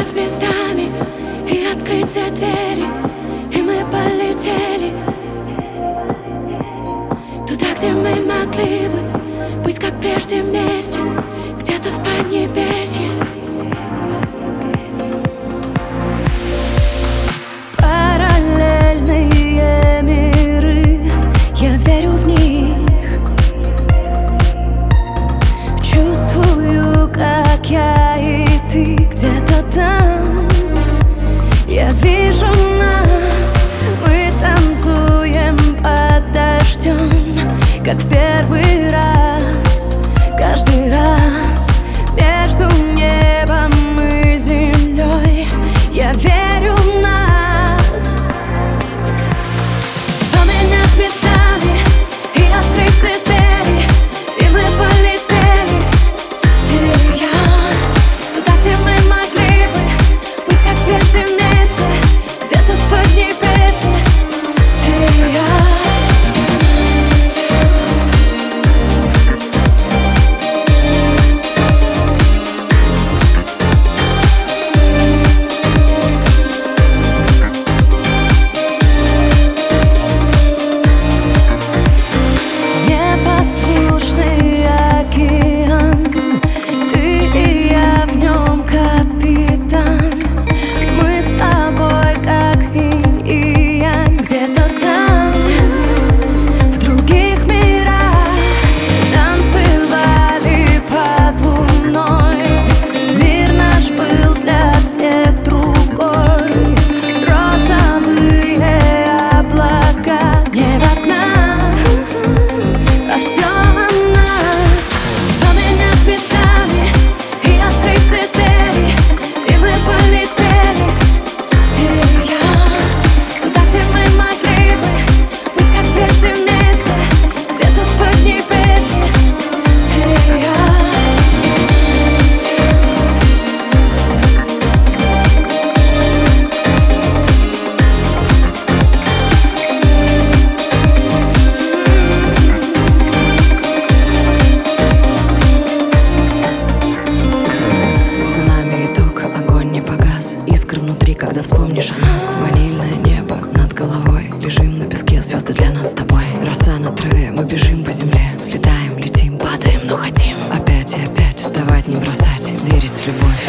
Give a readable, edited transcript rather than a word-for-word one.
поменять местами и открыть все двери, и мы полетели туда, где мы могли бы быть как прежде вместе, где-то в Поднебесье. Параллельные миры, я верю в них. Чувствую, как я и ты где-то там. Я вижу нас, мы танцуем под дождем, как в первый раз, каждый раз между небом и землей. Я верю в нас. Поменять местами и открыть все двери, и мы полетели, ты и я, туда, где мы могли бы быть как прежде вместе, где-то в Поднебесье, ты и я. Непослушный океан, ты и я в нем капитан. Мы с тобой как инь и янь, где-то там, в других мирах, танцевали под луной. Мир наш был для всех другой. Розовые облака, небо сна, а все на нас. Поменять местами и открыть все двери, и мы полетели, ты и я, туда, где мы могли бы быть как прежде вместе, где-то в Поднебесье, ты и я. Цунами итог, огонь не погас. Искры внутри, когда вспомнишь о нас. Ванильное небо над головой. Лежим на песке, звезды для нас с тобой. Роса на траве, мы бежим по земле. Взлетаем, летим, падаем, но хотим опять и опять вставать, не бросать, верить в любовь.